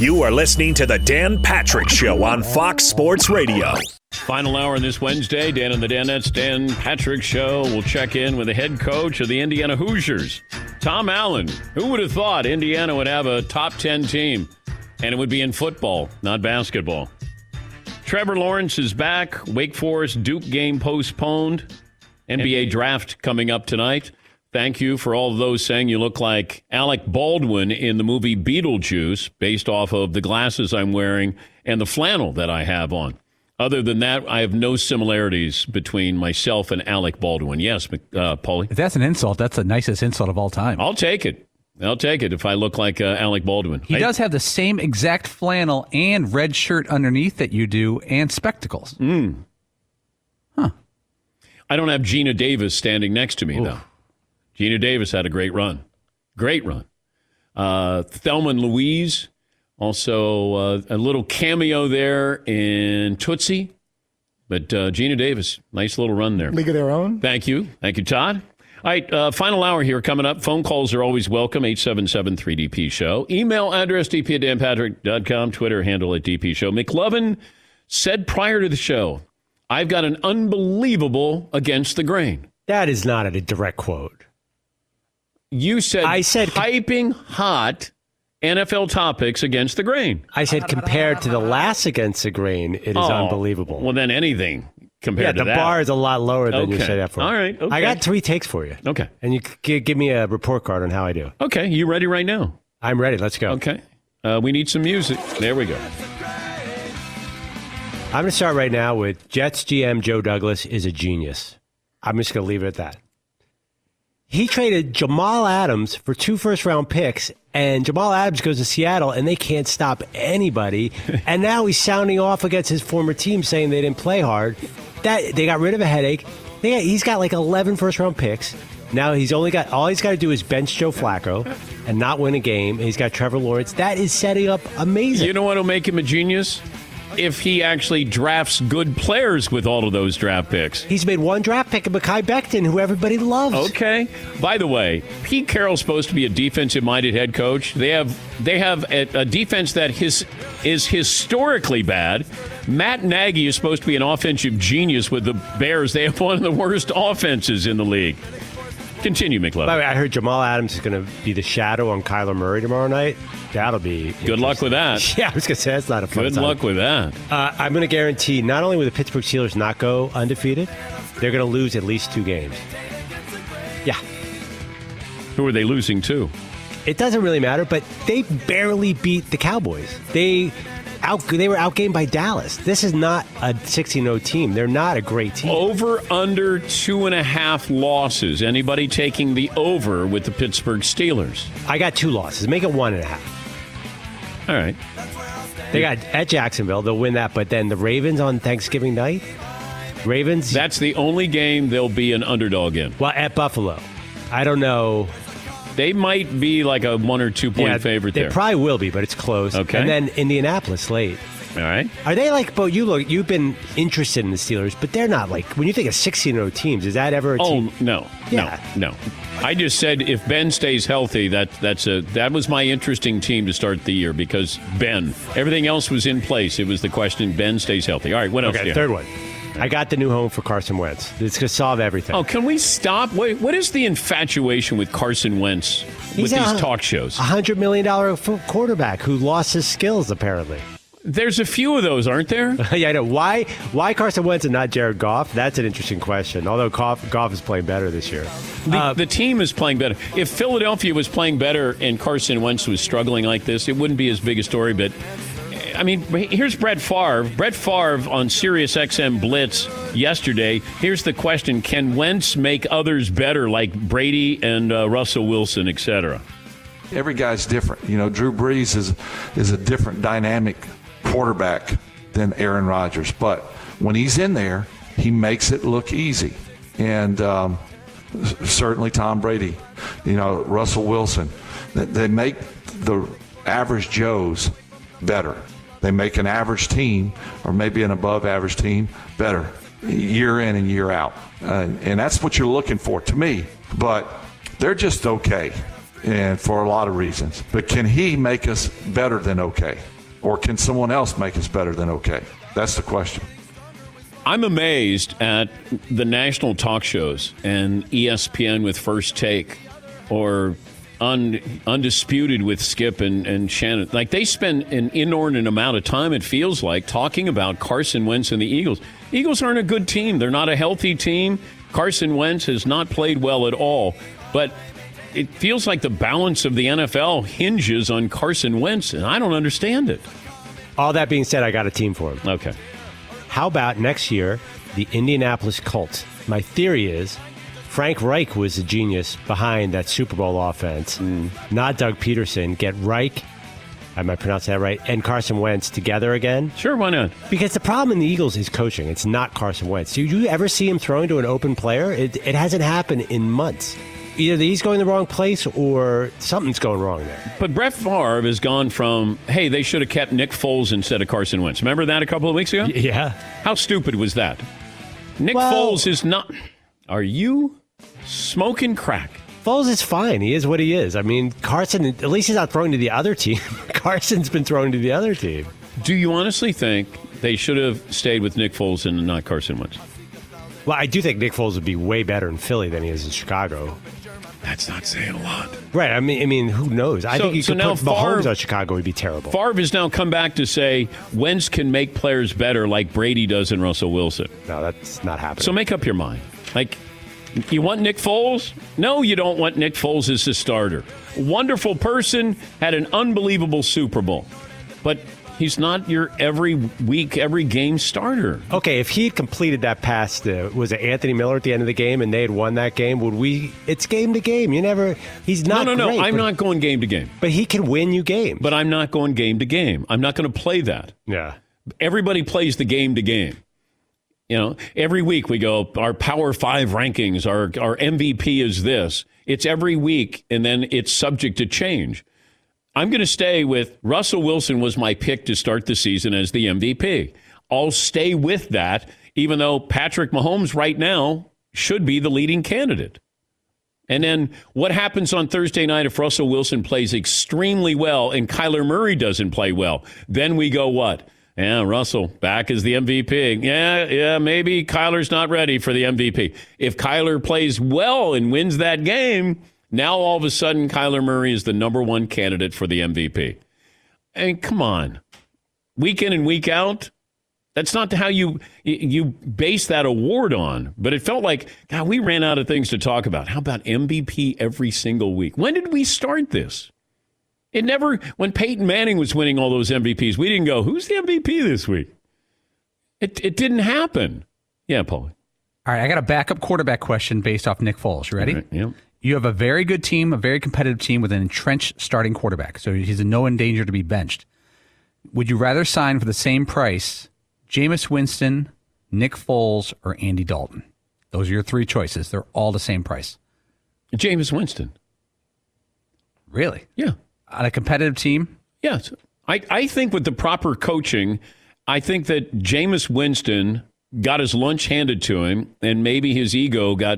You are listening to the Dan Patrick Show on Fox Sports Radio. Final hour on this Wednesday, Dan and the Danettes, Dan Patrick Show. We'll check in with the head coach of the Indiana Hoosiers, Tom Allen. Who would have thought Indiana would have a top 10 team, and it would be in football, not basketball? Trevor Lawrence is back. Wake Forest Duke game postponed. NBA draft coming up tonight. Thank you for all of those saying you look like Alec Baldwin in the movie Beetlejuice, based off of the glasses I'm wearing and the flannel that I have on. Other than that, I have no similarities between myself and Alec Baldwin. Yes, Paulie? If that's an insult, that's the nicest insult of all time. I'll take it. If I look like Alec Baldwin. He does have the same exact flannel and red shirt underneath that you do, and spectacles. Huh. I don't have Gina Davis standing next to me, though. Gina Davis had a great run. Thelma and Louise. Also, a little cameo there in Tootsie. But Gina Davis, nice little run there. League of Their Own. Thank you, Todd. All right, final hour here coming up. Phone calls are always welcome, 877-3DP-SHOW. Email address, dp@danpatrick.com. Twitter handle at DP-SHOW. McLovin said prior to the show, I've got an unbelievable against the grain. That is not a direct quote. You said, I said piping hot NFL topics against the grain. I said compared to the last against the grain, it is unbelievable. Well, then anything compared to that. Yeah, the bar is a lot lower than you said that for. All right. Okay. I got 3 takes for you. Okay. And you give me a report card on how I do. Okay. You ready right now? I'm ready. Let's go. Okay. We need some music. There we go. I'm going to start right now with Jets GM Joe Douglas is a genius. I'm just going to leave it at that. He traded Jamal Adams for 2 first-round picks, and Jamal Adams goes to Seattle, and they can't stop anybody. And now he's sounding off against his former team, saying they didn't play hard. That they got rid of a headache. He's got like 11 first-round picks. Now he's got to do is bench Joe Flacco and not win a game. He's got Trevor Lawrence. That is setting up amazing. You know what will make him a genius? If he actually drafts good players with all of those draft picks. He's made 1 draft pick of Mekhi Becton, who everybody loves. Okay. By the way, Pete Carroll's supposed to be a defensive-minded head coach. They have a defense that is historically bad. Matt Nagy is supposed to be an offensive genius with the Bears. They have one of the worst offenses in the league. Continue, McLovin. By the way, I heard Jamal Adams is going to be the shadow on Kyler Murray tomorrow night. That'll be good luck with that. Yeah, I was going to say, that's not a fun Good time. luck with that. I'm going to guarantee not only will the Pittsburgh Steelers not go undefeated, they're going to lose at least 2 games. Yeah. Who are they losing to? It doesn't really matter, but they barely beat the Cowboys. They were outgained by Dallas. This is not a 16-0 team. They're not a great team. Over, under 2.5 losses. Anybody taking the over with the Pittsburgh Steelers? I got 2 losses. Make it 1.5. All right. They got at Jacksonville. They'll win that. But then the Ravens on Thanksgiving night. Ravens. That's the only game they'll be an underdog in. Well, at Buffalo. I don't know. They might be like a 1 or 2 point favorite there. They probably will be, but it's close. Okay. And then Indianapolis late. All right. Are they like, Bo, you've been interested in the Steelers, but they're not like, when you think of 16-0 teams, is that ever a team? Oh, no. Yeah. No. I just said if Ben stays healthy, that was my interesting team to start the year because Ben, everything else was in place. It was the question, Ben stays healthy. All right, what else? Okay, third one. I got the new home for Carson Wentz. It's going to solve everything. Oh, can we stop? Wait, what is the infatuation with Carson Wentz with these talk shows? $100 million quarterback who lost his skills, apparently. There's a few of those, aren't there? Yeah, I know. Why Carson Wentz and not Jared Goff? That's an interesting question, although Goff is playing better this year. The team is playing better. If Philadelphia was playing better and Carson Wentz was struggling like this, it wouldn't be as big a story, but I mean, here's Brett Favre. Brett Favre on Sirius XM Blitz yesterday. Here's the question. Can Wentz make others better like Brady and Russell Wilson, et cetera? Every guy's different. You know, Drew Brees is a different dynamic quarterback than Aaron Rodgers. But when he's in there, he makes it look easy. And certainly Tom Brady, you know, Russell Wilson. They make the average Joes better. They make an average team or maybe an above-average team better year in and year out. And that's what you're looking for to me. But they're just okay. and for a lot of reasons. But can he make us better than okay? Or can someone else make us better than okay? That's the question. I'm amazed at the national talk shows and ESPN with First Take or Undisputed with Skip and Shannon. Like, they spend an inordinate amount of time, it feels like, talking about Carson Wentz and the Eagles. Eagles aren't a good team. They're not a healthy team. Carson Wentz has not played well at all. But it feels like the balance of the NFL hinges on Carson Wentz, and I don't understand it. All that being said, I got a team for him. Okay. How about next year, the Indianapolis Colts? My theory is Frank Reich was the genius behind that Super Bowl offense, not Doug Peterson. Get Reich, I might pronounce that right, and Carson Wentz together again. Sure, why not? Because the problem in the Eagles is coaching. It's not Carson Wentz. Do you ever see him throwing to an open player? It hasn't happened in months. Either he's going the wrong place or something's going wrong there. But Brett Favre has gone from, hey, they should have kept Nick Foles instead of Carson Wentz. Remember that a couple of weeks ago? Yeah. How stupid was that? Nick Foles is not... Are you smoking crack? Foles is fine. He is what he is. I mean, Carson, at least he's not throwing to the other team. Carson's been throwing to the other team. Do you honestly think they should have stayed with Nick Foles and not Carson Wentz? Well, I do think Nick Foles would be way better in Philly than he is in Chicago. That's not saying a lot. Right. I mean, who knows? I think you could put Mahomes on Chicago, would be terrible. Favre has now come back to say Wentz can make players better like Brady does in Russell Wilson. No, that's not happening. So make up your mind. Like, you want Nick Foles? No, you don't want Nick Foles as a starter. Wonderful person, had an unbelievable Super Bowl. But he's not your every week, every game starter. Okay, if he had completed that pass to, was it Anthony Miller at the end of the game and they had won that game, would we? It's game to game. He's not No, great, I'm not going game to game. But he can win you games. But I'm not going game to game. I'm not going to play that. Yeah. Everybody plays the game to game. You know, every week we go, our Power 5 rankings, our MVP is this. It's every week, and then it's subject to change. I'm going to stay with Russell Wilson was my pick to start the season as the MVP. I'll stay with that, even though Patrick Mahomes right now should be the leading candidate. And then what happens on Thursday night if Russell Wilson plays extremely well and Kyler Murray doesn't play well? Then we go what? Yeah, Russell back as the MVP. Yeah, maybe Kyler's not ready for the MVP. If Kyler plays well and wins that game, now all of a sudden Kyler Murray is the number one candidate for the MVP. I mean, come on. Week in and week out, that's not how you base that award on. But it felt like, God, we ran out of things to talk about. How about MVP every single week? When did we start this? It never, when Peyton Manning was winning all those MVPs, we didn't go, who's the MVP this week? It didn't happen. Yeah, Paul. All right, I got a backup quarterback question based off Nick Foles. You ready? Right, yep. You have a very good team, a very competitive team with an entrenched starting quarterback. So he's in no danger to be benched. Would you rather sign for the same price Jameis Winston, Nick Foles, or Andy Dalton? Those are your three choices. They're all the same price. Jameis Winston. Really? Yeah. On a competitive team? Yes. I think with the proper coaching, I think that Jameis Winston got his lunch handed to him, and maybe his ego got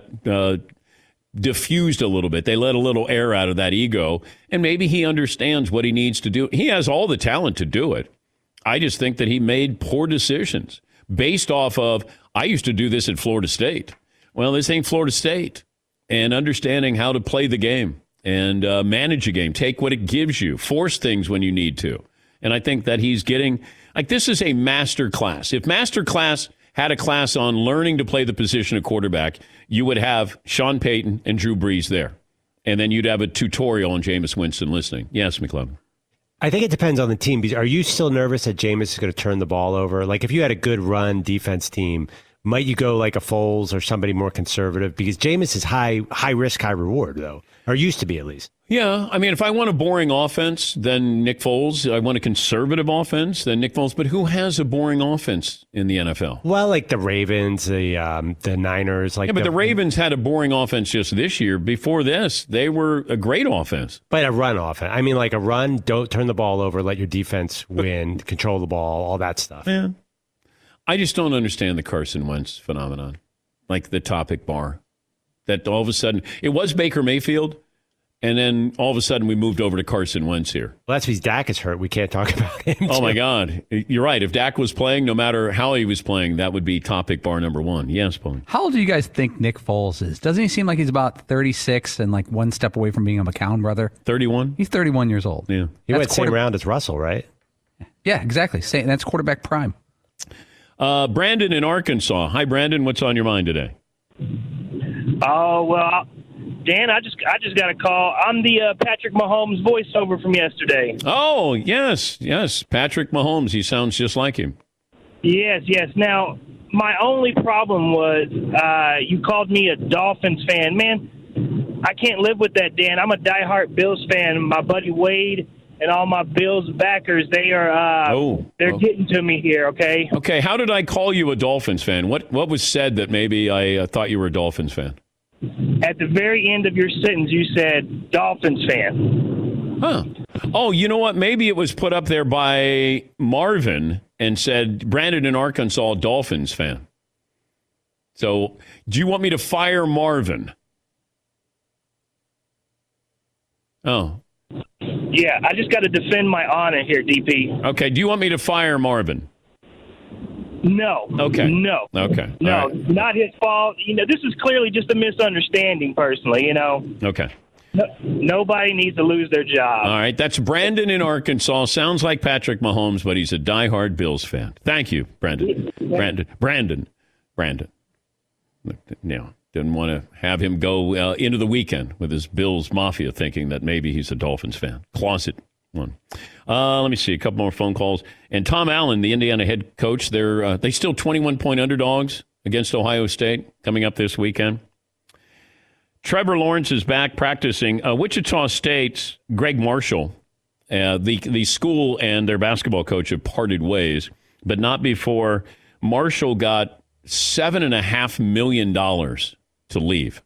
diffused a little bit. They let a little air out of that ego, and maybe he understands what he needs to do. He has all the talent to do it. I just think that he made poor decisions based off of, I used to do this at Florida State. Well, this ain't Florida State. And understanding how to play the game and manage a game, take what it gives you, force things when you need to. And I think that he's getting, like, this is a master class. If master class had a class on learning to play the position of quarterback, you would have Sean Payton and Drew Brees there. And then you'd have a tutorial on Jameis Winston listening. Yes, McLovin. I think it depends on the team. Are you still nervous that Jameis is going to turn the ball over? Like, if you had a good run defense team, might you go like a Foles or somebody more conservative? Because Jameis is high risk, high reward, though, or used to be at least. Yeah, I mean, if I want a boring offense, then Nick Foles. I want a conservative offense, then Nick Foles. But who has a boring offense in the NFL? Well, like the Ravens, the Niners. Like, yeah, but the Ravens had a boring offense just this year. Before this, they were a great offense. But a run offense. I mean, like a run, don't turn the ball over, let your defense win, control the ball, all that stuff. Yeah. I just don't understand the Carson Wentz phenomenon, like the topic bar. That all of a sudden, it was Baker Mayfield. And then all of a sudden we moved over to Carson Wentz here. Well, that's because Dak is hurt. We can't talk about him. Oh, my God. You're right. If Dak was playing, no matter how he was playing, that would be topic bar number one. Yes, Paul. How old do you guys think Nick Foles is? Doesn't he seem like he's about 36 and like one step away from being a McCown brother? 31? He's 31 years old. Yeah. He went same round as Russell, right? Yeah, exactly. That's quarterback prime. Brandon in Arkansas. Hi, Brandon. What's on your mind today? Oh, well, Dan, I just got a call. I'm the Patrick Mahomes voiceover from yesterday. Oh, yes. Patrick Mahomes. He sounds just like him. Yes. Now, my only problem was you called me a Dolphins fan. Man, I can't live with that, Dan. I'm a diehard Bills fan. My buddy Wade and all my Bills backers, they're getting to me here, okay? Okay, how did I call you a Dolphins fan? What was said that maybe I thought you were a Dolphins fan? At the very end of your sentence, you said Dolphins fan. Huh. Oh, you know what? Maybe it was put up there by Marvin and said, Brandon in Arkansas, Dolphins fan. So, do you want me to fire Marvin? Oh. Yeah, I just got to defend my honor here, DP. Okay, do you want me to fire Marvin? No. Okay. No. Okay. No, All right. Not his fault. This is clearly just a misunderstanding, personally, Okay. Nobody needs to lose their job. All right, that's Brandon in Arkansas. Sounds like Patrick Mahomes, but he's a diehard Bills fan. Thank you, Brandon. Brandon. Didn't want to have him go into the weekend with his Bills Mafia thinking that maybe he's a Dolphins fan. Closet one. Let me see, a couple more phone calls. And Tom Allen, the Indiana head coach, they still 21-point underdogs against Ohio State coming up this weekend. Trevor Lawrence is back practicing. Wichita State's Greg Marshall, the school and their basketball coach have parted ways, but not before Marshall got $7.5 million to leave.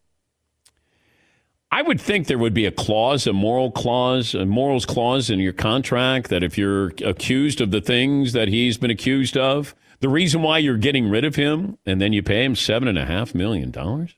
I would think there would be a morals clause in your contract that if you're accused of the things that he's been accused of, the reason why you're getting rid of him and then you pay him $7.5 million. Whew.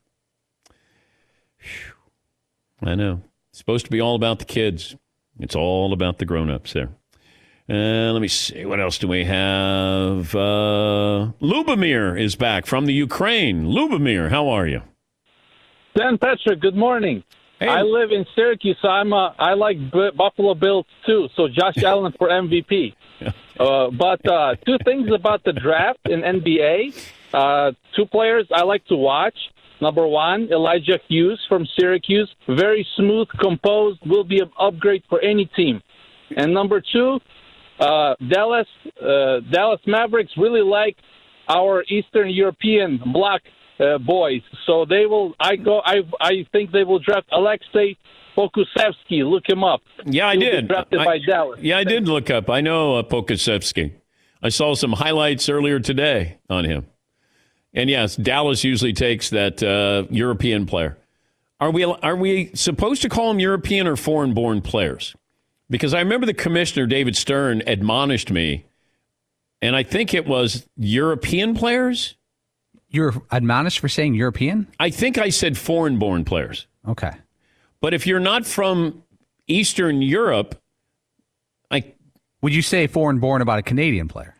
I know. It's supposed to be all about the kids. It's all about the grown-ups there. Let me see. What else do we have? Lubomir is back from the Ukraine. Lubomir, how are you? Dan Patrick, good morning. Hey. I live in Syracuse, so I like Buffalo Bills too. So Josh Allen for MVP. But two things about the draft in NBA. Two players I like to watch. Number one, Elijah Hughes from Syracuse. Very smooth, composed, will be an upgrade for any team. And number two, Dallas Mavericks really like our Eastern European bloc boys. So they will. I think they will draft Alexei Pokusevsky. Look him up. Yeah, I did. Drafted by Dallas. Yeah, I did look up. I know Pokusevsky. I saw some highlights earlier today on him. And yes, Dallas usually takes that European player. Are we supposed to call them European or foreign-born players? Because I remember the commissioner, David Stern, admonished me, and I think it was European players. You're admonished for saying European? I think I said foreign-born players. Okay. But if you're not from Eastern Europe, would you say foreign-born about a Canadian player?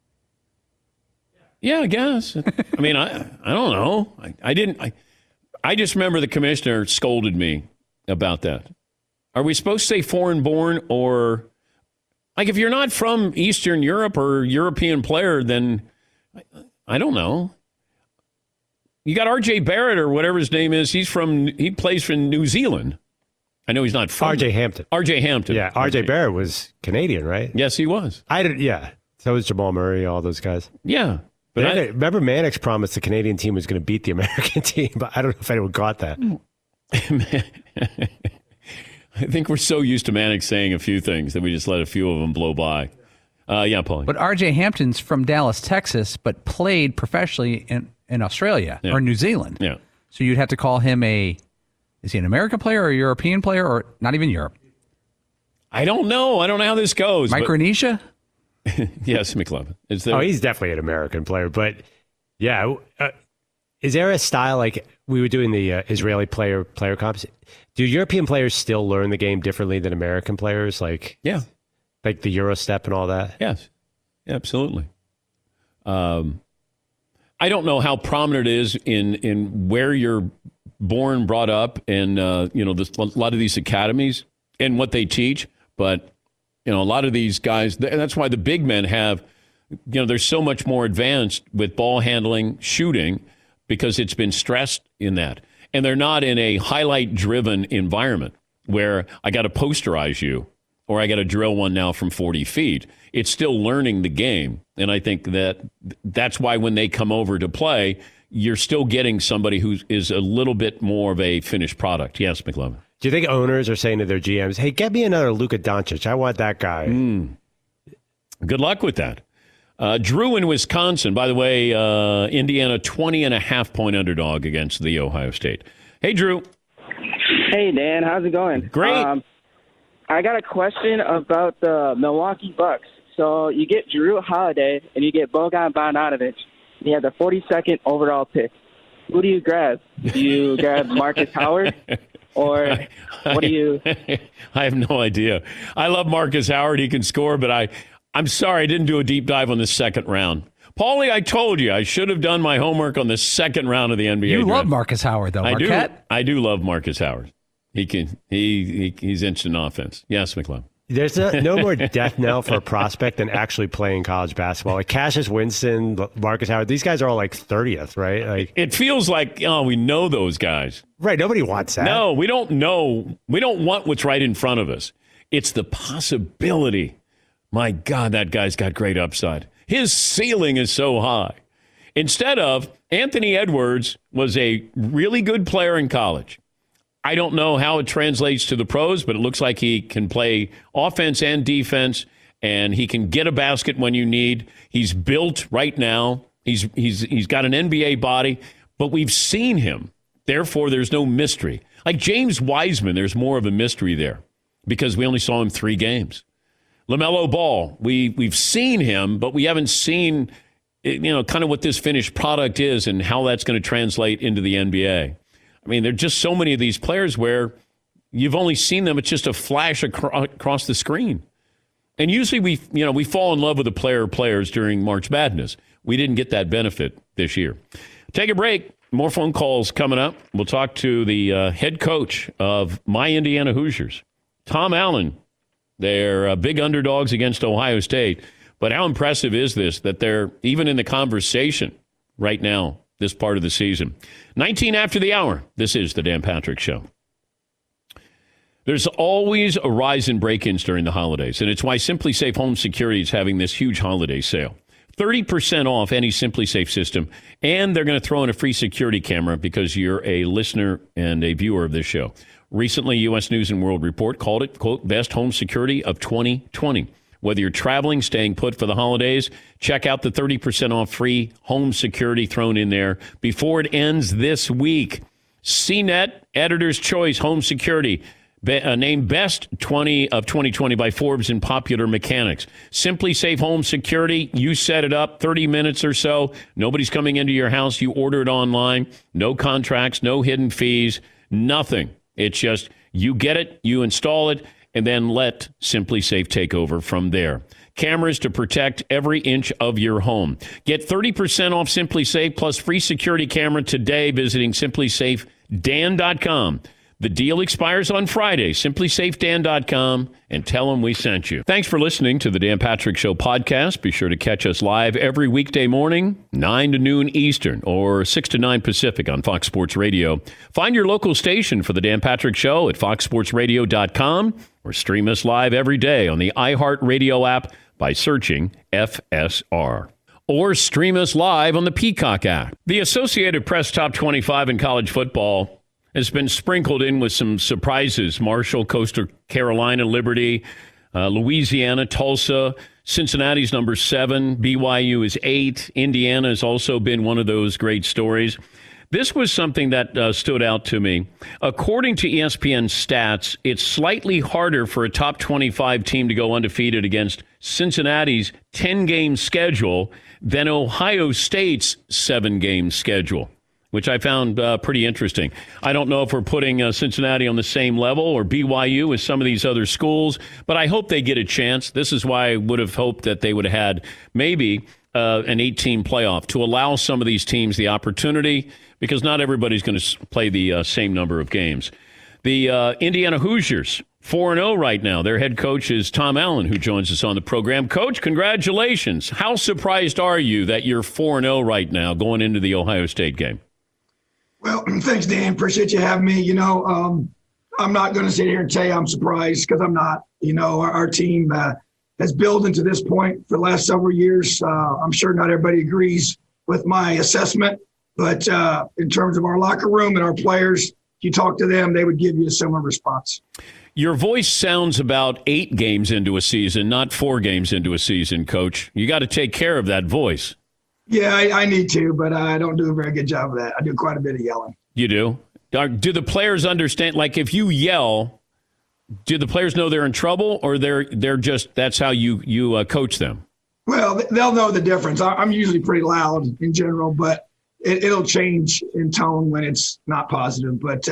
Yeah, I guess. I mean, I don't know. I just remember the commissioner scolded me about that. Are we supposed to say foreign-born or, if you're not from Eastern Europe or European player, then I don't know. You got R.J. Barrett or whatever his name is. He plays for New Zealand. I know he's not from R.J. Hampton. R.J. Hampton. Yeah, R.J. Barrett was Canadian, right? Yes, he was. Yeah. So was Jamal Murray, all those guys. Yeah. But remember Mannix promised the Canadian team was going to beat the American team, but I don't know if anyone got that. I think we're so used to Mannix saying a few things that we just let a few of them blow by. Yeah, Paulie. But R.J. Hampton's from Dallas, Texas, but played professionally in Australia or New Zealand. Yeah. So you'd have to call him is he an American player or a European player or not even Europe? I don't know. I don't know how this goes. Micronesia? Yes, McLovin. He's definitely an American player. But, yeah, is there a style like we were doing the Israeli player comps? Do European players still learn the game differently than American players? Like the Euro step and all that? Yes, absolutely. I don't know how prominent it is in where you're born, brought up, and a lot of these academies and what they teach. But a lot of these guys, and that's why the big men have, they're so much more advanced with ball handling, shooting, because it's been stressed in that. And they're not in a highlight-driven environment where I got to posterize you or I got to drill one now from 40 feet. It's still learning the game. And I think that's why when they come over to play, you're still getting somebody who is a little bit more of a finished product. Yes, McLovin. Do you think owners are saying to their GMs, hey, get me another Luka Doncic. I want that guy. Good luck with that. Drew in Wisconsin, by the way, Indiana 20.5-point underdog against the Ohio State. Hey, Drew. Hey, Dan. How's it going? Great. I got a question about the Milwaukee Bucks. So you get Drew Holiday and you get Bojan Bogdanovic. You have the 42nd overall pick. Who do you grab? Do you grab Marcus Howard? Or what do you... I have no idea. I love Marcus Howard. He can score, but I'm sorry I didn't do a deep dive on the second round. Paulie, I told you I should have done my homework on the second round of the NBA You draft. love Marcus Howard, though, Marquette. I do love Marcus Howard. He's instant offense. Yes, McClellan. There's no more death knell for a prospect than actually playing college basketball. Like Cassius Winston, Marcus Howard, these guys are all like 30th, right? Like it feels like we know those guys. Right, nobody wants that. No, we don't know. We don't want what's right in front of us. It's the possibility. My God, that guy's got great upside. His ceiling is so high. Instead of Anthony Edwards was a really good player in college. I don't know how it translates to the pros, but it looks like he can play offense and defense, and he can get a basket when you need. He's built right now. He's got an NBA body, but we've seen him. Therefore, there's no mystery. Like James Wiseman, there's more of a mystery there because we only saw him 3 games. LaMelo Ball, we've seen him, but we haven't seen kind of what this finished product is and how that's going to translate into the NBA. I mean, there are just so many of these players where you've only seen them. It's just a flash across the screen. And usually we fall in love with the players during March Madness. We didn't get that benefit this year. Take a break. More phone calls coming up. We'll talk to the head coach of my Indiana Hoosiers, Tom Allen. They're big underdogs against Ohio State. But how impressive is this that they're even in the conversation right now, this part of the season? 19 after the hour. This is the Dan Patrick Show. There's always a rise in break-ins during the holidays, and it's why Simply Safe Home Security is having this huge holiday sale. 30% off any Simply Safe system, and they're going to throw in a free security camera because you're a listener and a viewer of this show. Recently, U.S. News & World Report called it, quote, best home security of 2020. Whether you're traveling, staying put for the holidays, check out the 30% off free home security thrown in there before it ends this week. CNET, Editor's Choice Home Security, named Best 20 of 2020 by Forbes and Popular Mechanics. Simply Safe Home Security, you set it up, 30 minutes or so. Nobody's coming into your house. You order it online. No contracts, no hidden fees, nothing. It's just you get it, you install it, and then let Simply Safe take over from there. Cameras to protect every inch of your home. Get 30% off Simply Safe plus free security camera today visiting simplysafedan.com. The deal expires on Friday. SimplySafeDan.com and tell them we sent you. Thanks for listening to the Dan Patrick Show podcast. Be sure to catch us live every weekday morning, 9 to noon Eastern or 6 to 9 Pacific on Fox Sports Radio. Find your local station for the Dan Patrick Show at foxsportsradio.com or stream us live every day on the iHeartRadio app by searching FSR. Or stream us live on the Peacock app. The Associated Press Top 25 in college football has been sprinkled in with some surprises. Marshall, Coastal Carolina, Liberty, Louisiana, Tulsa, Cincinnati's number 7, BYU is 8. Indiana has also been one of those great stories. This was something that stood out to me. According to ESPN stats, it's slightly harder for a top 25 team to go undefeated against Cincinnati's 10-game schedule than Ohio State's 7-game schedule. which I found pretty interesting. I don't know if we're putting Cincinnati on the same level or BYU as some of these other schools, but I hope they get a chance. This is why I would have hoped that they would have had maybe an 8-team playoff to allow some of these teams the opportunity, because not everybody's going to play the same number of games. The Indiana Hoosiers, 4-0 right now. Their head coach is Tom Allen, who joins us on the program. Coach, congratulations. How surprised are you that you're 4-0 right now going into the Ohio State game? Well, thanks, Dan. Appreciate you having me. I'm not going to sit here and tell you I'm surprised, because I'm not. Our team has built into this point for the last several years. I'm sure not everybody agrees with my assessment, but in terms of our locker room and our players, if you talk to them, they would give you a similar response. Your voice sounds about 8 games into a season, not 4 games into a season, Coach. You got to take care of that voice. Yeah, I need to, but I don't do a very good job of that. I do quite a bit of yelling. You do? Do the players understand? Like, if you yell, do the players know they're in trouble, or they're just, that's how you coach them? Well, they'll know the difference. I'm usually pretty loud in general, but it'll change in tone when it's not positive. But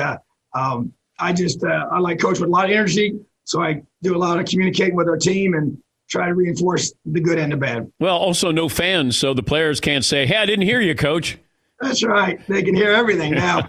I like coach with a lot of energy, so I do a lot of communicating with our team and try to reinforce the good and the bad. Well, also no fans, so the players can't say, hey, I didn't hear you, Coach. That's right. They can hear everything now.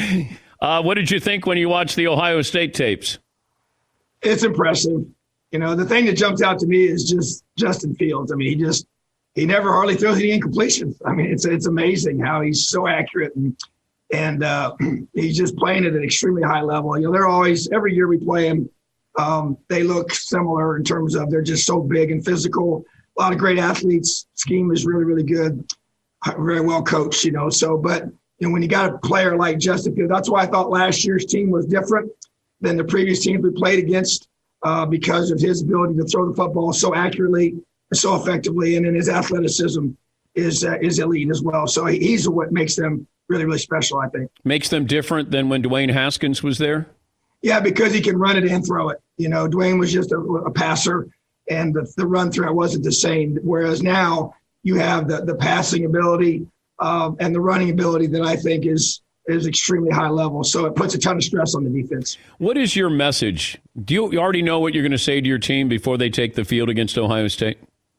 What did you think when you watched the Ohio State tapes? It's impressive. The thing that jumps out to me is just Justin Fields. I mean, he never hardly throws any incompletions. I mean, it's amazing how he's so accurate, and he's just playing at an extremely high level. They're always, every year we play him, they look similar in terms of they're just so big and physical. A lot of great athletes. Scheme is really, really good. Very well coached, but when you got a player like Justin Fields, that's why I thought last year's team was different than the previous teams we played against, because of his ability to throw the football so accurately and so effectively, and then his athleticism is elite as well. So he's what makes them really, really special, I think. Makes them different than when Dwayne Haskins was there? Yeah, because he can run it and throw it. Dwayne was just a passer, and the run threat wasn't the same, whereas now you have the passing ability and the running ability that I think is extremely high level. So it puts a ton of stress on the defense. What is your message? Do you already know what you're going to say to your team before they take the field against Ohio State?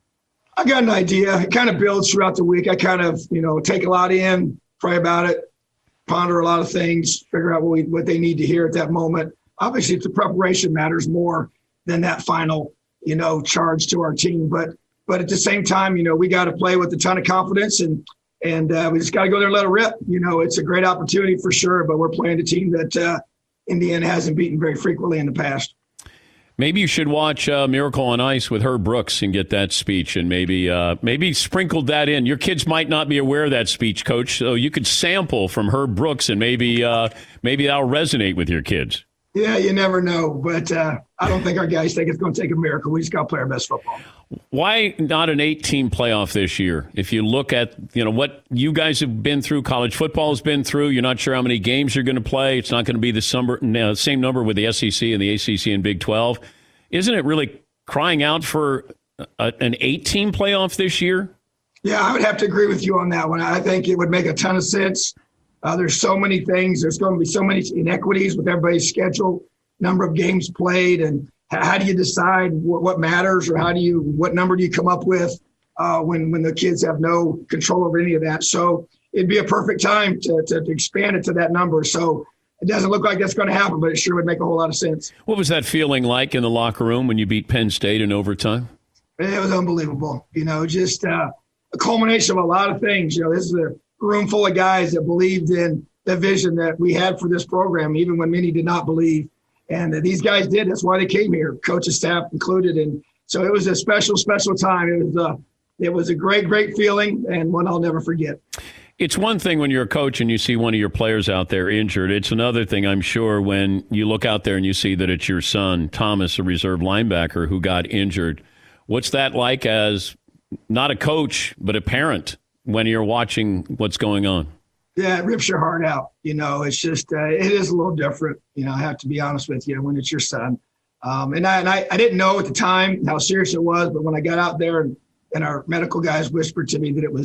I got an idea. It kind of builds throughout the week. I kind of, take a lot in, pray about it, ponder a lot of things, figure out what they need to hear at that moment. Obviously, the preparation matters more than that final, charge to our team. But at the same time, we got to play with a ton of confidence, and we just got to go there and let it rip. It's a great opportunity for sure, but we're playing a team that Indiana hasn't beaten very frequently in the past. Maybe you should watch Miracle on Ice with Herb Brooks and get that speech, and maybe sprinkle that in. Your kids might not be aware of that speech, Coach, so you could sample from Herb Brooks, and maybe that'll resonate with your kids. Yeah, you never know, but I don't think our guys think it's going to take a miracle. We just got to play our best football. Why not an 8-team playoff this year? If you look at what you guys have been through, college football has been through. You're not sure how many games you're going to play. It's not going to be the same number with the SEC and the ACC and Big 12. Isn't it really crying out for an 8-team playoff this year? Yeah, I would have to agree with you on that one. I think it would make a ton of sense. There's so many things. There's going to be so many inequities with everybody's schedule, number of games played, and how do you decide what matters, or what number do you come up with when the kids have no control over any of that? So it'd be a perfect time to expand it to that number. So it doesn't look like that's going to happen, but it sure would make a whole lot of sense. What was that feeling like in the locker room when you beat Penn State in overtime? It was unbelievable. Just a culmination of a lot of things. This is a room full of guys that believed in the vision that we had for this program, even when many did not believe. And these guys did. That's why they came here, coaching staff included. And so it was a special, special time. It was a great, great feeling, and one I'll never forget. It's one thing when you're a coach and you see one of your players out there injured. It's another thing, I'm sure, when you look out there and you see that it's your son, Thomas, a reserve linebacker, who got injured. What's that like as not a coach, but a parent, when you're watching what's going on? Yeah, it rips your heart out. It's just, it is a little different. I have to be honest with you, when it's your son. And I didn't know at the time how serious it was, but when I got out there and our medical guys whispered to me that it was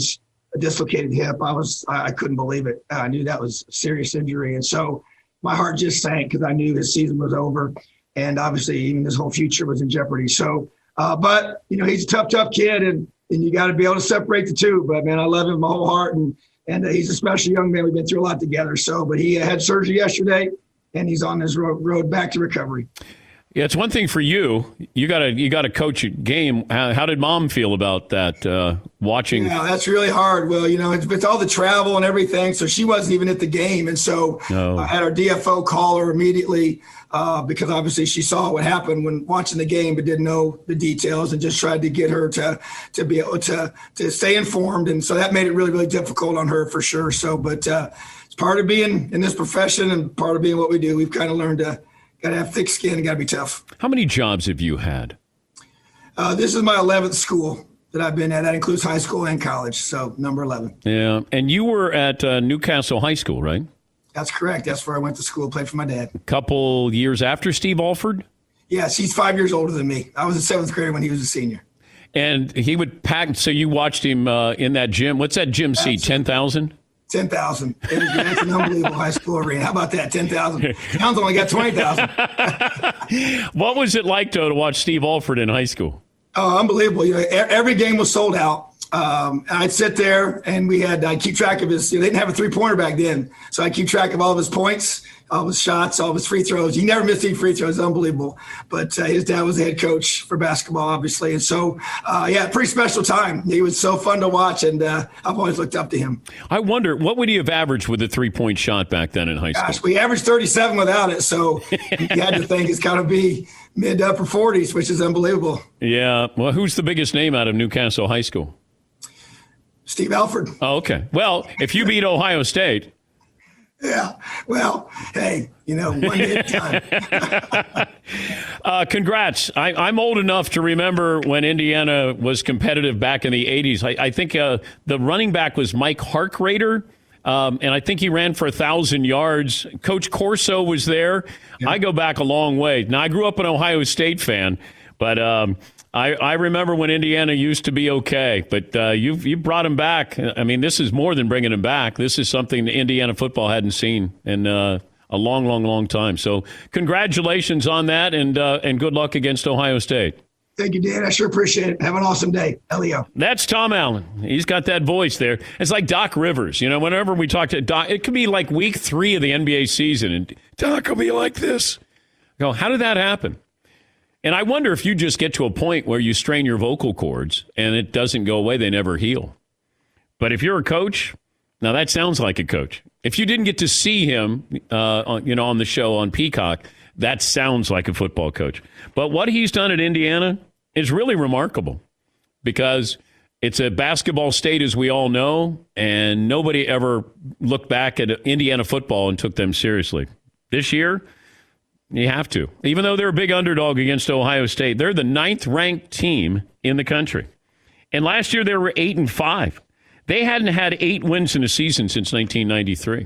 a dislocated hip. I couldn't believe it. I knew that was a serious injury. And so my heart just sank because I knew his season was over. And obviously even his whole future was in jeopardy. So, but he's a tough kid and you got to be able to separate the two. But man, I love him with my whole heart. And he's a special young man. We've been through a lot together. So, but he had surgery yesterday and he's on his road back to recovery. Yeah, it's one thing for you. You got to coach a game. How did Mom feel about that? Watching? Yeah, that's really hard. Well, it's all the travel and everything, so she wasn't even at the game, and so I had our DFO call her immediately because obviously she saw what happened when watching the game, but didn't know the details, and just tried to get her to be able to stay informed, and so that made it really, really difficult on her for sure. So, but it's part of being in this profession and part of being what we do. We've kind of learned to. Got to have thick skin and got to be tough. How many jobs have you had? This is my 11th school that I've been at. That includes high school and college, so number 11. Yeah, and you were at Newcastle High School, right? That's correct. That's where I went to school, played for my dad. A couple years after Steve Alford? Yes, he's 5 years older than me. I was a seventh grader when he was a senior. And he would pack, so you watched him in that gym. What's that gym seat, 10,000? 10,000. That's an unbelievable high school arena. How about that? 10,000. Towns only got 20,000. What was it like, though, to watch Steve Alford in high school? Oh, unbelievable. Every game was sold out. I'd sit there and I'd keep track of his, they didn't have a 3-pointer back then. So I'd keep track of all of his points, all of his shots, all of his free throws. He never missed any free throws. Unbelievable. But his dad was the head coach for basketball, obviously. And so, pretty special time. He was so fun to watch, and I've always looked up to him. I wonder, what would he have averaged with a 3-point shot back then in high school? Gosh, we averaged 37 without it. So you had to think it's got to be mid to upper 40s, which is unbelievable. Yeah. Well, who's the biggest name out of Newcastle High School? Steve Alford. Oh, okay. Well, if you beat Ohio State. Yeah. Well, hey, one day at a time. Congrats. I'm old enough to remember when Indiana was competitive back in the 80s. I think the running back was Mike Harkrader, and I think he ran for 1,000 yards. Coach Corso was there. Yeah. I go back a long way. Now, I grew up an Ohio State fan, but I remember when Indiana used to be okay, but you brought him back. I mean, this is more than bringing him back. This is something Indiana football hadn't seen in a long, long, long time. So congratulations on that, and good luck against Ohio State. Thank you, Dan. I sure appreciate it. Have an awesome day. Elio. That's Tom Allen. He's got that voice there. It's like Doc Rivers. Whenever we talk to Doc, it could be like week 3 of the NBA season, and Doc will be like this. Go, how did that happen? And I wonder if you just get to a point where you strain your vocal cords and it doesn't go away, they never heal. But if you're a coach, now that sounds like a coach. If you didn't get to see him, on the show on Peacock, that sounds like a football coach. But what he's done at Indiana is really remarkable because it's a basketball state, as we all know, and nobody ever looked back at Indiana football and took them seriously. This year, you have to. Even though they're a big underdog against Ohio State, they're the 9th-ranked team in the country. And last year they were 8-5. They hadn't had 8 wins in a season since 1993.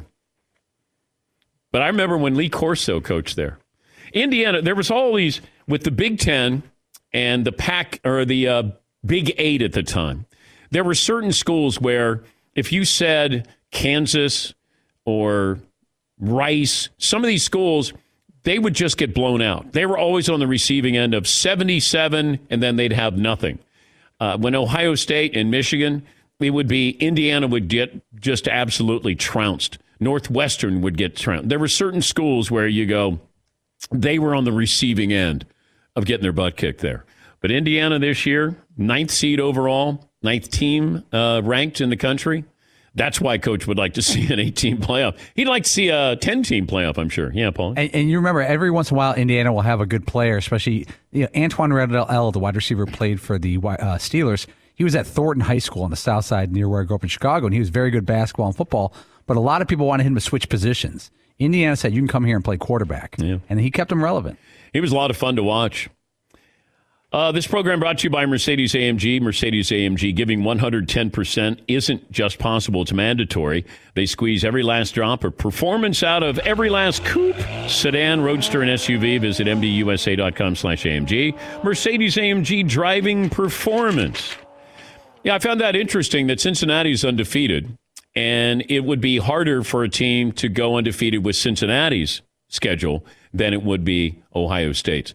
But I remember when Lee Corso coached there. Indiana, there was all these, with the Big Ten and the the Big 8 at the time, there were certain schools where if you said Kansas or Rice, some of these schools, they would just get blown out. They were always on the receiving end of 77, and then they'd have nothing. When Ohio State and Michigan, it would be Indiana would get just absolutely trounced. Northwestern would get trounced. There were certain schools where you go, they were on the receiving end of getting their butt kicked there. But Indiana this year, 9th seed overall, 9th team ranked in the country. That's why Coach would like to see an 8-team playoff. He'd like to see a 10-team playoff, I'm sure. Yeah, Paul. And you remember, every once in a while, Indiana will have a good player, especially Antoine Randall, the wide receiver, played for the Steelers. He was at Thornton High School on the south side near where I grew up in Chicago, and he was very good basketball and football, but a lot of people wanted him to switch positions. Indiana said, you can come here and play quarterback, and he kept him relevant. He was a lot of fun to watch. This program brought to you by Mercedes-AMG. Mercedes-AMG giving 110% isn't just possible, it's mandatory. They squeeze every last drop of performance out of every last coupe, sedan, roadster, and SUV. Visit MDUSA.com/AMG. Mercedes-AMG driving performance. Yeah, I found that interesting that Cincinnati's undefeated, and it would be harder for a team to go undefeated with Cincinnati's schedule than it would be Ohio State's.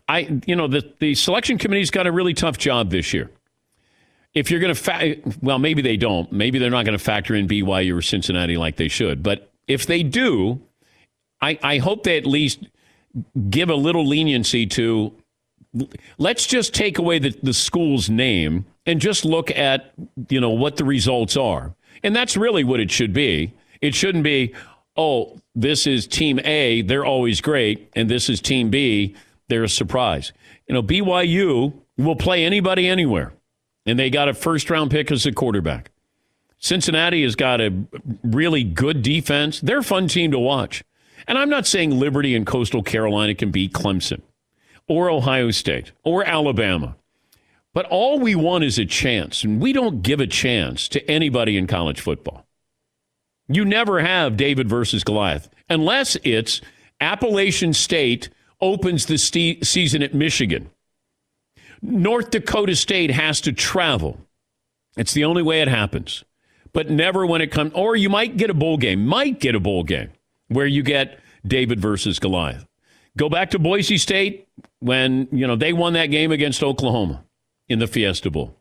The selection committee's got a really tough job this year. If you're going to, maybe they don't. Maybe they're not going to factor in BYU or Cincinnati like they should. But if they do, I hope they at least give a little leniency to, let's just take away the school's name and just look at, what the results are. And that's really what it should be. It shouldn't be, oh, this is Team A, they're always great, and this is Team B, they're a surprise. BYU will play anybody anywhere, and they got a first-round pick as a quarterback. Cincinnati has got a really good defense. They're a fun team to watch. And I'm not saying Liberty and Coastal Carolina can beat Clemson or Ohio State or Alabama. But all we want is a chance, and we don't give a chance to anybody in college football. You never have David versus Goliath unless it's Appalachian State opens the season at Michigan. North Dakota State has to travel. It's the only way it happens. But never when it comes, or you might get a bowl game where you get David versus Goliath. Go back to Boise State when, they won that game against Oklahoma in the Fiesta Bowl.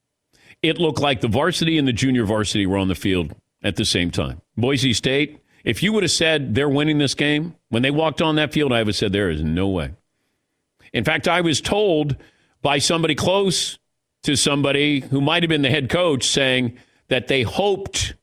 It looked like the varsity and the junior varsity were on the field at the same time. Boise State, if you would have said they're winning this game, when they walked on that field, I would have said there is no way. In fact, I was told by somebody close to somebody who might have been the head coach saying that they hoped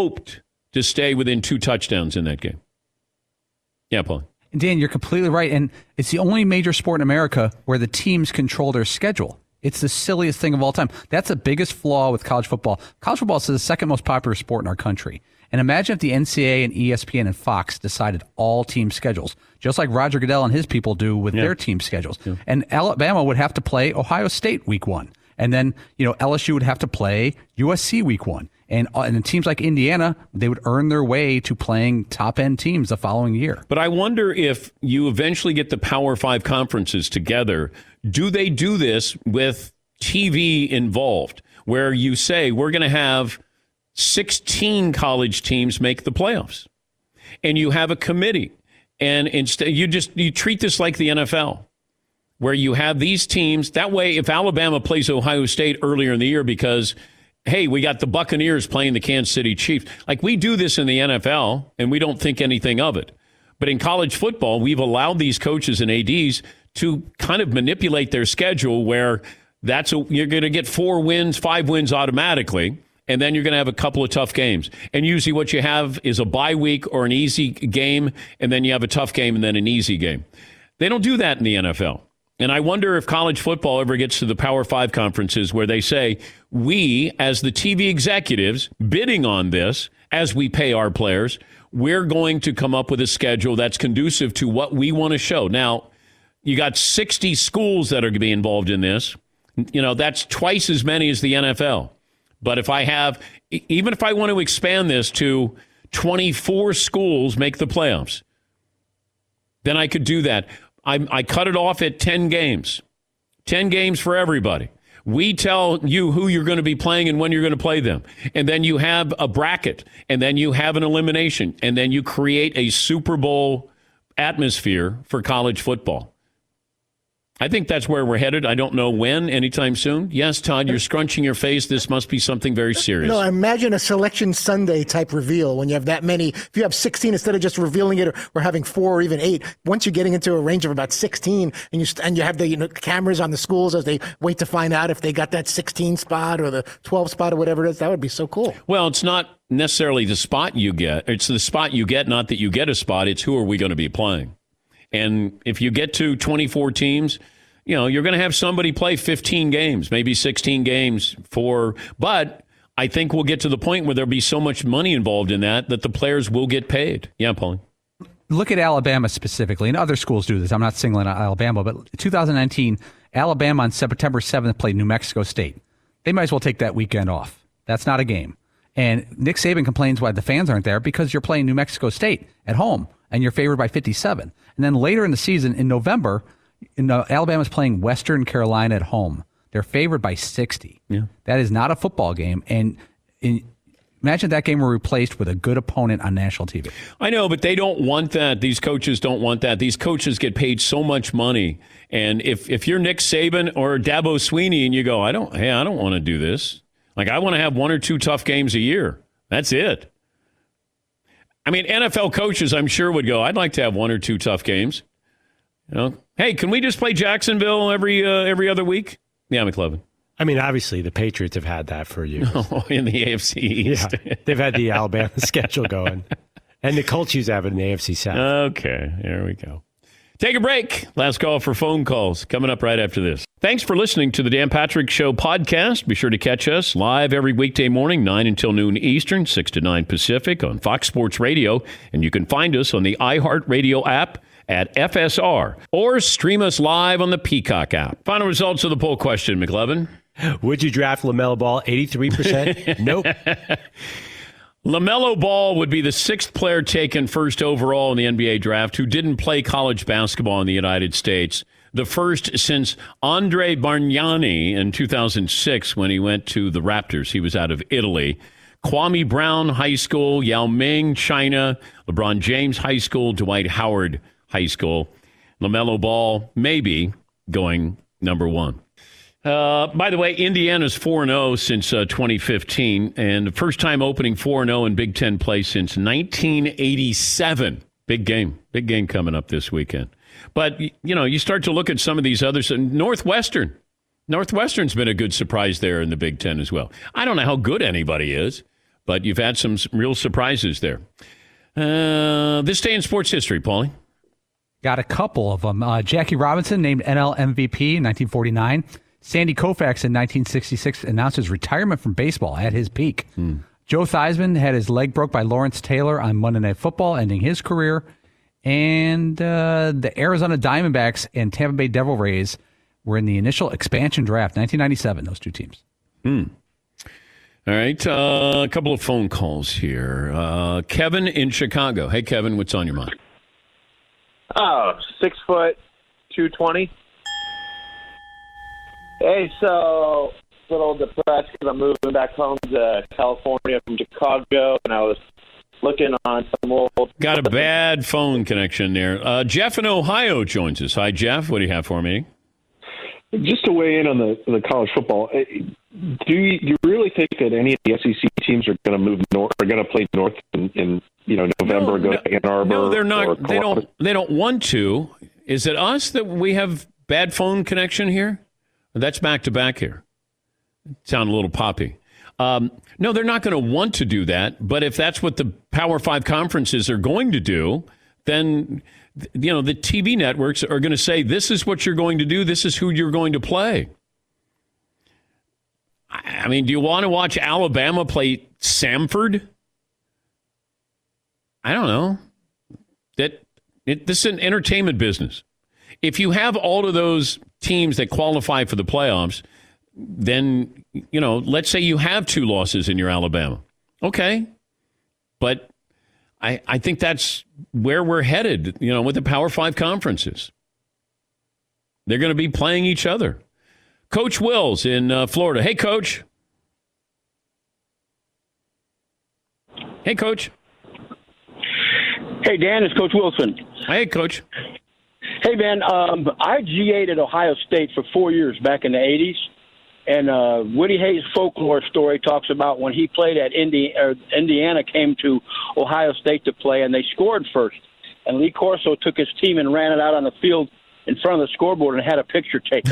to stay within 2 touchdowns in that game. Yeah, Paul. Dan, you're completely right. And it's the only major sport in America where the teams control their schedule. It's the silliest thing of all time. That's the biggest flaw with college football. College football is the second most popular sport in our country. And imagine if the NCAA and ESPN and Fox decided all team schedules, just like Roger Goodell and his people do with their team schedules. Yeah. And Alabama would have to play Ohio State week 1. And then, LSU would have to play USC week 1. And teams like Indiana, they would earn their way to playing top-end teams the following year. But I wonder if you eventually get the Power 5 conferences together, do they do this with TV involved, where you say we're going to have 16 college teams make the playoffs, and you have a committee, and instead you treat this like the NFL, where you have these teams. That way, if Alabama plays Ohio State earlier in the year because, hey, we got the Buccaneers playing the Kansas City Chiefs. Like, we do this in the NFL, and we don't think anything of it. But in college football, we've allowed these coaches and ADs to kind of manipulate their schedule where you're going to get 4 wins, 5 wins automatically, and then you're going to have a couple of tough games. And usually what you have is a bye week or an easy game, and then you have a tough game and then an easy game. They don't do that in the NFL. And I wonder if college football ever gets to the Power 5 conferences where they say, we, as the TV executives bidding on this, as we pay our players, we're going to come up with a schedule that's conducive to what we want to show. Now, you got 60 schools that are going to be involved in this. That's twice as many as the NFL. But even if I want to expand this to 24 schools make the playoffs, then I could do that. I cut it off at 10 games. 10 games for everybody. We tell you who you're going to be playing and when you're going to play them. And then you have a bracket. And then you have an elimination. And then you create a Super Bowl atmosphere for college football. I think that's where we're headed. I don't know when, anytime soon. Yes, Todd, you're scrunching your face. This must be something very serious. No, imagine a Selection Sunday type reveal when you have that many. If you have 16, instead of just revealing it or having 4 or even 8, once you're getting into a range of about 16, and you have the cameras on the schools as they wait to find out if they got that 16 spot or the 12 spot or whatever it is, that would be so cool. Well, it's not necessarily the spot you get. It's the spot you get, not that you get a spot. It's who are we going to be playing. And if you get to 24 teams, you're going to have somebody play 15 games, maybe 16 games but I think we'll get to the point where there'll be so much money involved in that the players will get paid. Yeah, Paulie. Look at Alabama specifically, and other schools do this. I'm not singling out Alabama, but 2019, Alabama on September 7th played New Mexico State. They might as well take that weekend off. That's not a game. And Nick Saban complains why the fans aren't there because you're playing New Mexico State at home, and you're favored by 57. And then later in the season, in November, Alabama's playing Western Carolina at home. They're favored by 60. Yeah. That is not a football game. And imagine that game were replaced with a good opponent on national TV. I know, but they don't want that. These coaches don't want that. These coaches get paid so much money. And if you're Nick Saban or Dabo Swinney and you go, I don't want to do this. Like, I want to have 1 or 2 tough games a year. That's it. I mean, NFL coaches, I'm sure, would go, I'd like to have 1 or 2 tough games. Hey, can we just play Jacksonville every other week? Yeah, McLovin. I mean, obviously, the Patriots have had that for years. In the AFC East. Yeah, they've had the Alabama schedule going. And the Colts used to have it in the AFC South. Okay, there we go. Take a break. Last call for phone calls coming up right after this. Thanks for listening to the Dan Patrick Show podcast. Be sure to catch us live every weekday morning, 9 until noon Eastern, 6 to 9 Pacific on Fox Sports Radio. And you can find us on the iHeartRadio app at FSR or stream us live on the Peacock app. Final results of the poll question, McLevin. Would you draft LaMelo Ball? 83%? Nope. LaMelo Ball would be the 6th player taken first overall in the NBA draft who didn't play college basketball in the United States. The first since Andre Bargnani in 2006 when he went to the Raptors. He was out of Italy. Kwame Brown High School, Yao Ming, China, LeBron James High School, Dwight Howard High School. LaMelo Ball maybe going number 1. By the way, Indiana's 4-0 since 2015, and the first time opening 4-0 in Big Ten play since 1987. Big game coming up this weekend. But, you start to look at some of these others. Northwestern's been a good surprise there in the Big Ten as well. I don't know how good anybody is, but you've had some real surprises there. This day in sports history, Paulie. Got a couple of them. Jackie Robinson named NL MVP in 1949. Sandy Koufax in 1966 announced his retirement from baseball at his peak. Joe Theismann had his leg broke by Lawrence Taylor on Monday Night Football, ending his career. And the Arizona Diamondbacks and Tampa Bay Devil Rays were in the initial expansion draft, 1997, those two teams. All right, a couple of phone calls here. Kevin in Chicago. Hey, Kevin, what's on your mind? 6 foot, 220. Hey, so a little depressed because I'm moving back home to California from Chicago, and I was looking on some old... Got a bad phone connection there. Jeff in Ohio joins us. Hi, Jeff. What do you have for me? Just to weigh in on the college football, do you really think that any of the SEC teams are going to move north, are going to play north in November, go to Ann Arbor? No, they're not. They don't want to. Is it us that we have bad phone connection here? That's back to back here. Sound a little poppy. No, they're not going to want to do that. But if that's what the Power 5 conferences are going to do, then the TV networks are going to say, this is what you're going to do. This is who you're going to play. I mean, do you want to watch Alabama play Samford? I don't know. This is an entertainment business. If you have all of those teams that qualify for the playoffs, then, let's say you have 2 losses in your Alabama. Okay. But I think that's where we're headed, with the Power 5 conferences. They're going to be playing each other. Coach Wills in Florida. Hey, Coach. Hey, Coach. Hey, Dan, it's Coach Wilson. Hey, Coach. Hey, man, I GA'd at Ohio State for 4 years back in the 80s, and Woody Hayes' folklore story talks about when he played at Indiana, came to Ohio State to play, and they scored first. And Lee Corso took his team and ran it out on the field in front of the scoreboard and had a picture taken.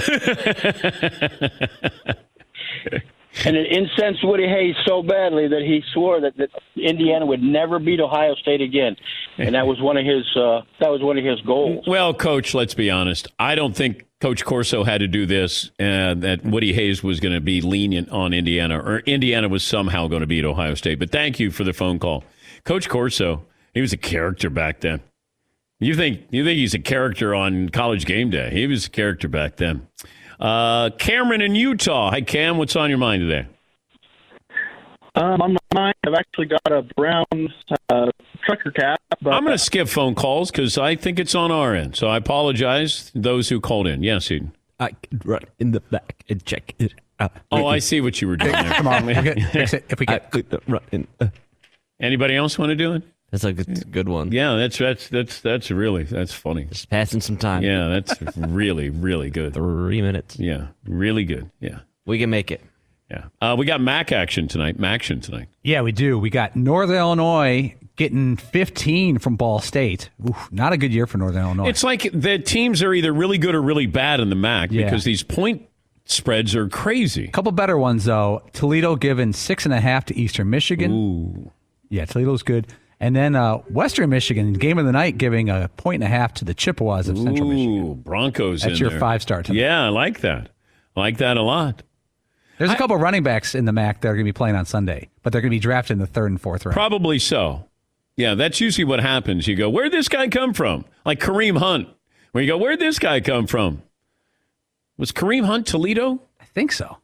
And it incensed Woody Hayes so badly that he swore that Indiana would never beat Ohio State again, and that was one of his goals. Well, Coach, let's be honest. I don't think Coach Corso had to do this, that Woody Hayes was going to be lenient on Indiana, or Indiana was somehow going to beat Ohio State. But thank you for the phone call, Coach Corso. He was a character back then. You think he's a character on College Game Day? He was a character back then. Cameron in Utah. Hi, Cam. What's on your mind today? On my mind, I've actually got a brown trucker cap. But I'm going to skip phone calls because I think it's on our end. So I apologize to those who called in. Yes, Eden. I could run in the back and check it out. Oh, I see what you were doing there. Come on, if we get run in. Anybody else want to do it? That's a good one. Yeah, that's funny. Just passing some time. Yeah, that's really, really good. 3 minutes. Yeah, really good. Yeah, we can make it. Yeah, we got MAC action tonight. Yeah, we do. We got Northern Illinois getting 15 from Ball State. Oof, not a good year for Northern Illinois. It's like the teams are either really good or really bad in the MAC because these point spreads are crazy. A couple better ones, though. Toledo giving 6.5 to Eastern Michigan. Ooh. Yeah, Toledo's good. And then Western Michigan, game of the night, giving 1.5 to the Chippewas of Central Michigan. Broncos. That's your 5-star tonight. Yeah, I like that. I like that a lot. There's a couple running backs in the MAC that are going to be playing on Sunday, but they're going to be drafted in the 3rd and 4th round. Probably so. Yeah, that's usually what happens. You go, where'd this guy come from? Like Kareem Hunt. Where you go, where'd this guy come from? Was Kareem Hunt Toledo? I think so.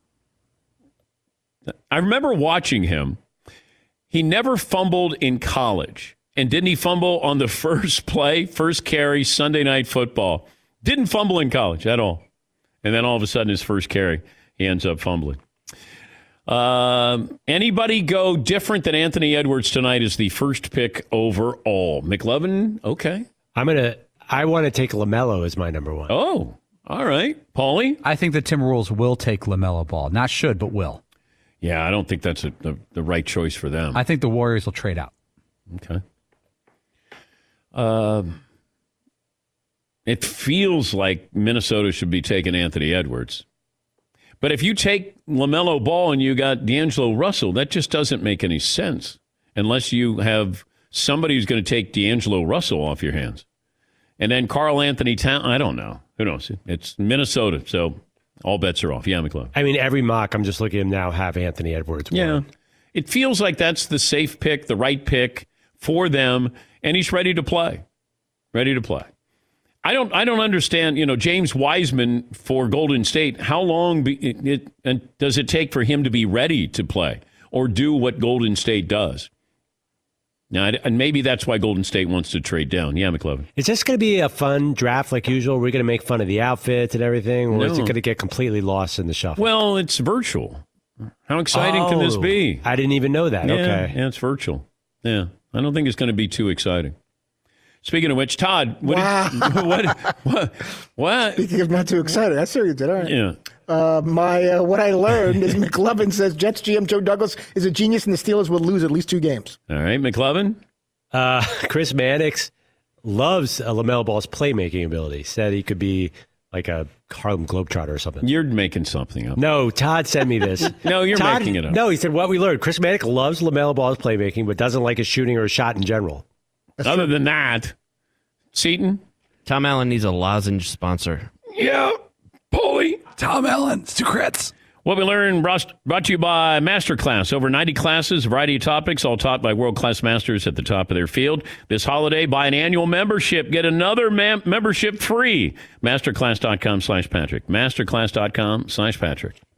I remember watching him. He never fumbled in college. And didn't he fumble on the first play, first carry, Sunday Night Football? Didn't fumble in college at all. And then all of a sudden, his first carry, he ends up fumbling. Anybody go different than Anthony Edwards tonight as the first pick overall? McLovin, okay. I want to take LaMelo as my number one. Oh, all right. Paulie? I think the Timberwolves will take LaMelo Ball. Not should, but will. Yeah, I don't think that's the right choice for them. I think the Warriors will trade out. Okay. It feels like Minnesota should be taking Anthony Edwards. But if you take LaMelo Ball and you got D'Angelo Russell, that just doesn't make any sense unless you have somebody who's going to take D'Angelo Russell off your hands. And then Karl Anthony Towns, I don't know. Who knows? It's Minnesota, so all bets are off. Yeah, McClung. I mean, every mock, I'm just looking at him now, have Anthony Edwards. Yeah. It feels like that's the safe pick, the right pick for them, and he's ready to play. Ready to play. I don't understand, James Wiseman for Golden State, how long does it take for him to be ready to play or do what Golden State does? Now, and maybe that's why Golden State wants to trade down. Yeah, McLovin. Is this going to be a fun draft like usual? We're going to make fun of the outfits and everything, or is it going to get completely lost in the shuffle? Well, it's virtual. How exciting can this be? I didn't even know that. Yeah, okay. Yeah, it's virtual. Yeah, I don't think it's going to be too exciting. Speaking of which, Todd, what? Speaking of not too excited, that's what you did. All right. Yeah. What I learned is McLovin says Jets GM Joe Douglas is a genius and the Steelers will lose at least 2 games. All right, McLovin. Chris Mannix loves LaMelo Ball's playmaking ability. Said he could be like a Harlem Globetrotter or something. You're making something up. No, Todd sent me this. No, you're making it up. No, he said what we learned. Chris Mannix loves LaMelo Ball's playmaking, but doesn't like his shooting or his shot in general. Other than that, Seton? Tom Allen needs a lozenge sponsor. Yeah, Paulie. Tom Allen, it's 2 crits. What we learned brought to you by Masterclass. Over 90 classes, a variety of topics, all taught by world-class masters at the top of their field. This holiday, buy an annual membership. Get another membership free. Masterclass.com/Patrick. Masterclass.com/Patrick.